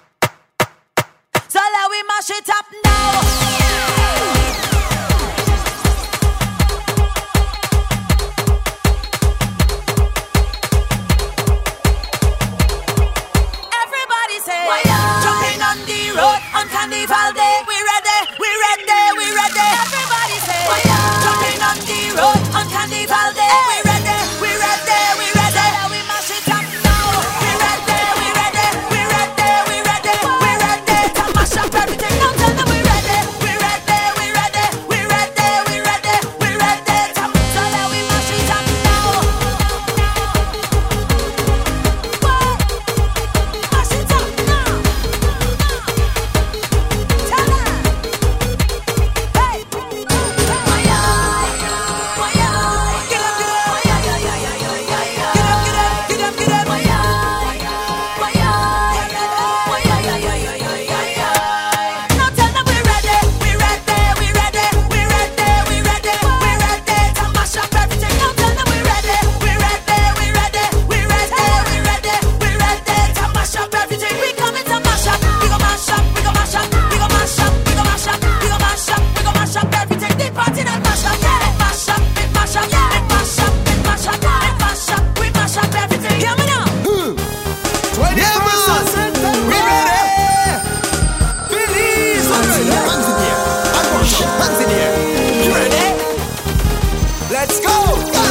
So let we mash it up now. Everybody say, jumping on the road on Carnival Day. We ready, we ready, we ready. Everybody say, jumping on the road on Carnival Day. We ready, we ready, we ready. Let we mash it up now. We ready, we ready, we ready, we ready, we ready to mash up everything. Now tell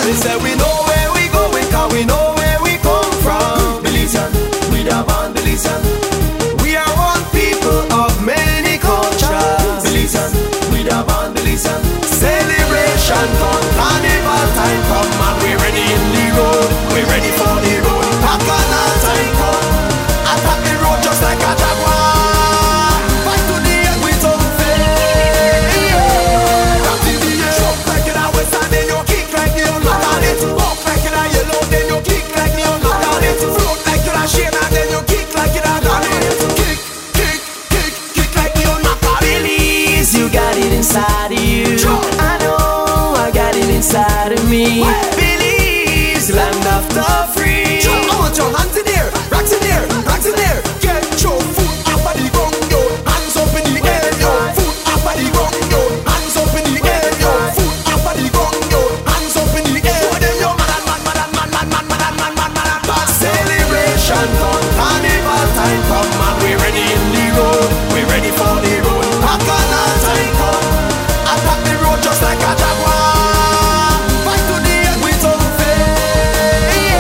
We say we know where we going, cause we know where we come from. Belizean, we the band Belizean. We are one people of many cultures. Belizean, we the band Belizean. Celebration come, carnival time come, and we ready in the road. We ready for the road. Bacchanal time come, attack the road just like a jaguar. Fight to the end with some faith. That's in the air. Jump like in a west and then you kick like you knock on it. Walk like in a yellow, then you kick like you knock on it. Float like you a shade and then you kick like you knock on it. Kick, kick, kick, kick like you knock on it. Belize, you got it inside of you. I know I got it inside of me. Belize, land of the free. I want your hands in the air, rocks in the air, rocks in the air. Get your foot up at the ground, yo. Hands up in the air, yo. Foot up at the ground, yo. Hands up in the air, yo. Foot up at the ground, yo. Hands up in the air. Then yo, man, man, man, man, man, man, man, man, man, man, man. Celebration come, carnival time come, and we ready in the road. We ready for the road. Bacchanal time come, attack the road just like a jaguar. Fight to the end with some faith.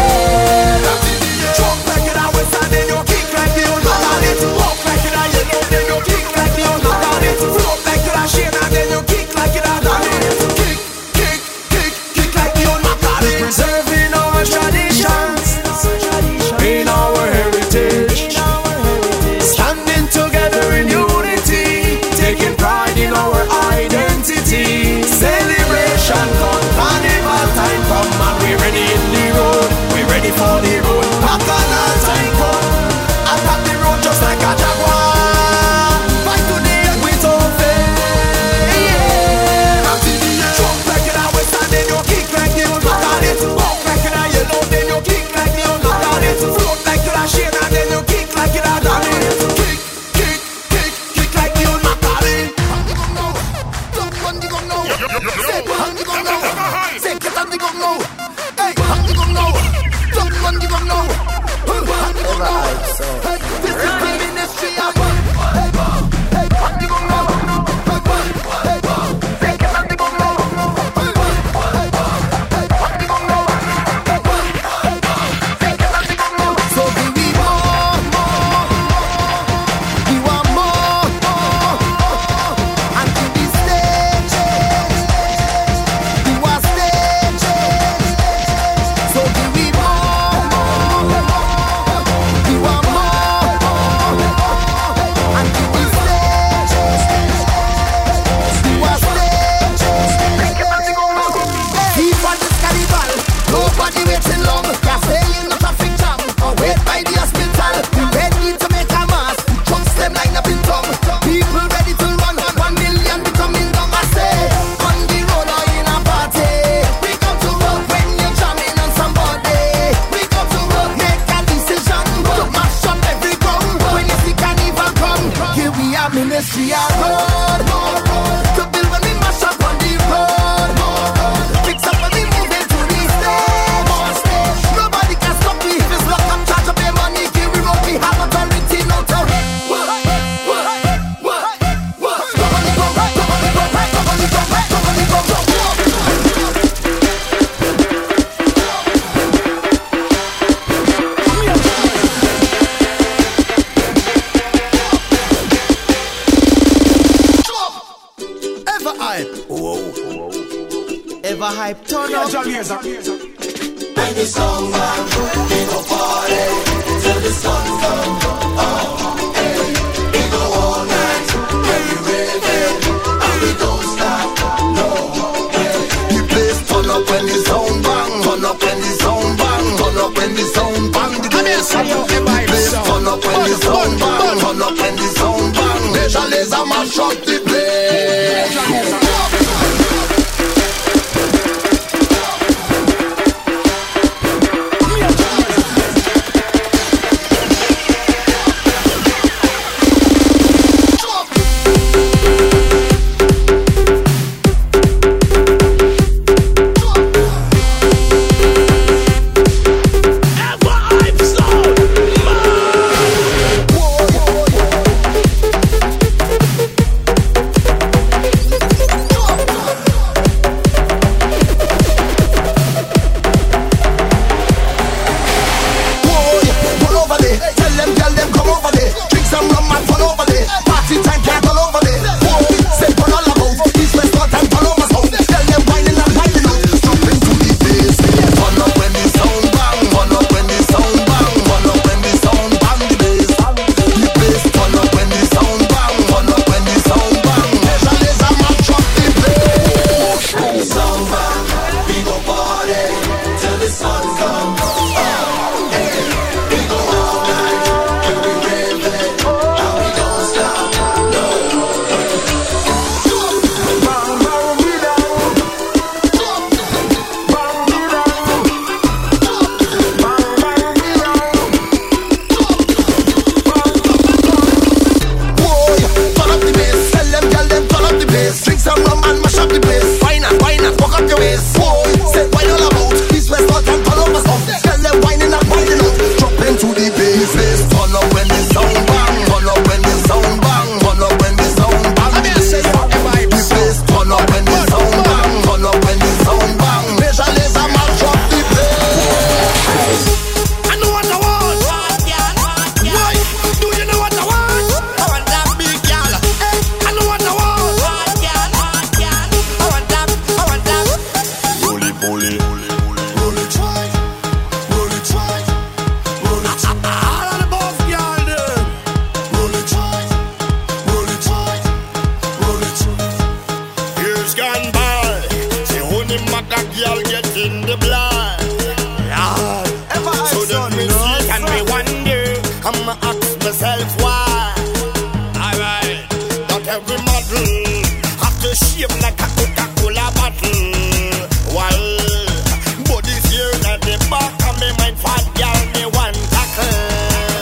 Jump like in a west and then you kick like you knock on it. Walk like in a yellow, then you kick like you knock on it. Float like you a shade and then you kick like you knock on it. Kick, kick, kick, kick like you knock on it. Preserving our traditions, in our heritage, standing together in unity, taking pride in our identity. Celebration come, carnival time come, and we ready in the road. We ready for the road. Bacchanal time come, attack the road just like a jaguar. Fight to the end with some faith. Jump like in a west and then you kick like you knock on it. Walk like in a yellow, then you kick like you knock on it. Float like you a shade and then you kick like you knock on it. Kick, kick, kick, kick like you knock on it. Don't run the gun now. Say run the gun now. Say get on the gun now. Hey, run the gun now. Don't run the gun now. Run the gun now. Hey, this is the ministry of hey, hey, run the gun now. Hey, hey, say get on the gun now. Hey, hey, hey, run the gun now. Hey, say get on the gun now. So give me more, more. We want more, more. And to the stage. We want stage. So give me more, more. We want more, more. And to the stage. We want stage. Keep on this carnival. Nobody waiting long. Can't stay in the traffic jam or wait by the hospital. We ready to make a mass. Trunks them line up in tongue. People ready to run. One million be coming down. I say on the road or in a party. We come to work when you're jamming on somebody. We come to work, make a decision to mash up every ground. When you see carnival come, here we are ministry of road. To build when we mash up on the road. Fix up when we move into the stage. Nobody can stop me if it's lock up, charge up your money. Give we road, we have authority, no to what? What? What? What? Come on, come right, come on, come right, come on, come right, come on, come right. Ever hype? Ever hype? Turn up. When the sun comes, we go party till the sun comes. Oh, hey, we go all night, when we raving, and we don't stop. No, hey. The place turn up when the sound bang, turn up when the sound bang, turn up when the sound bang. The place turn up when the sound bang, turn up when the sound bang. Déjà les a mash up the place. every model have to shape like a Coca-Cola bottle. Well, body's here at the back of me mind fat girl, me one tackle.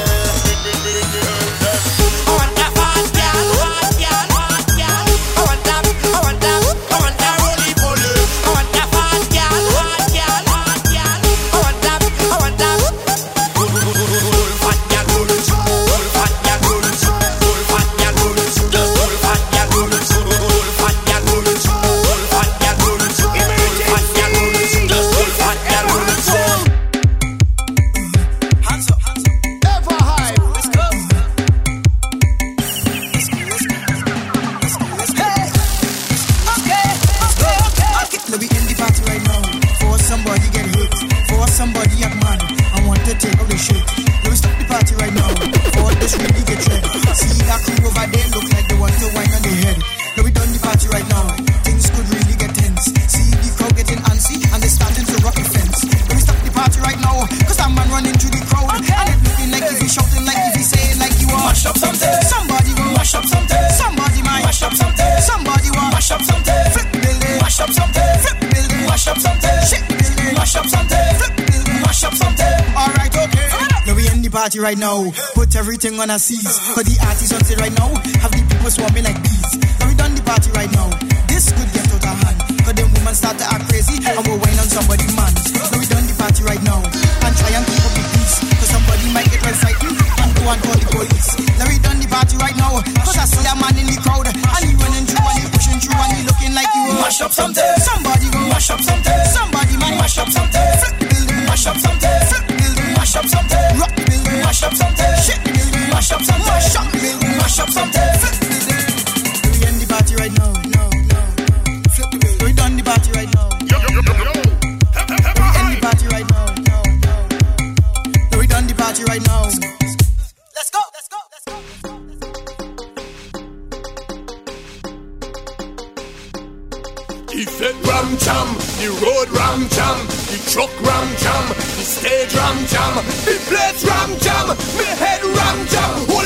I want that fat girl, hot girl, hot girl. I want that, I want that, I want that roly poly. I want that fat girl, hot girl, hot girl. I want that, I want that. Roll fat girl, roll it, roll fat girl, roll it, roll fat girl, roll it, just roll fat girl, roll it, roll fat girl, roll it, roll fat girl, roll it, roll fat girl, roll it, just roll fat girl, roll it. Hands up, hands up, ever high. Let's go. Let me in the party right now. For somebody get hit, for somebody act mad. I want to take all the shit. Let me stop the party right now. For this really get ready. See that crew over there look like they want to wine on their head. Let me done the party right now. Things could really get tense. See the crowd getting antsy and they starting to rock the fence. Let me stop the party right now. Cause that man running through the crowd. And it looking like if he shouting like if he saying like you want mash up something. Somebody will mash up something. Somebody might mash up something. Somebody will mash up something. Flip the building. Mash up something. Flip the building. Mash up something. Shake the building. Mash up something. Flip the building. Mash up something. Alright, okay. Now we end the party right now. Put everything on a seize. For the artists on stage right now. Have the people swarming like bees. Now we done the party right now. This could get out of hand. Cause them women start to act crazy. And we're waiting on somebody man. Now we done the party right now. And try and keep up the peace. Cause somebody might get well frightened. And go and call the police. Now we done the party right now. Cause I see a man in the crowd. And he running through and he pushing through. And he looking like you mash up something. Somebody go mash up something. Somebody might mash up something. Flip the building. Mash up something. Flip the building. Mash up something. Rock the building. Mash up something. Shake the building. Mash up something. Mash up the building. Mash up something. Flip the building. We end the party right now. No, no. Flip the building. We done the party right now. Yo, yo, yo, yo. We end the party right now. No, no. We done the party right now. Let's go. Let's go. Let's go. He said ram jam, the road ram jam, the truck ram jam, the stage ram jam, the place ram jam, me head ram jam.